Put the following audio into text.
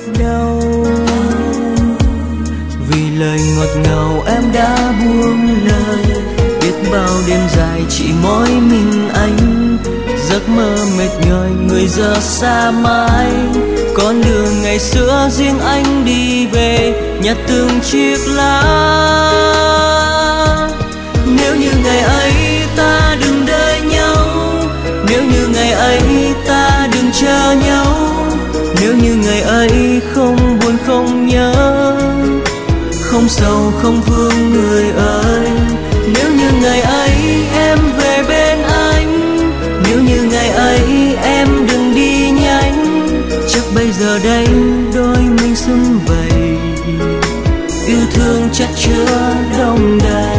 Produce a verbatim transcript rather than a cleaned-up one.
đau. Vì lời ngọt ngào em đã buông lời, biết bao đêm dài chỉ mỗi mình anh. Giấc mơ mệt nhòi người giờ xa mãi, con đường ngày xưa riêng anh đi về nhặt từng chiếc lá. Nếu như ngày ấy ta đừng đợi nhau, nếu như ngày ấy ta đừng chờ nhau, nếu như ngày ấy không buồn không nhớ, không sầu không vương người ơi. Nếu như ngày ấy em về bên anh, nếu như ngày ấy em đừng đi nhanh, chắc bây giờ đây đôi mình sum vầy, yêu thương chất chứa đông đầy.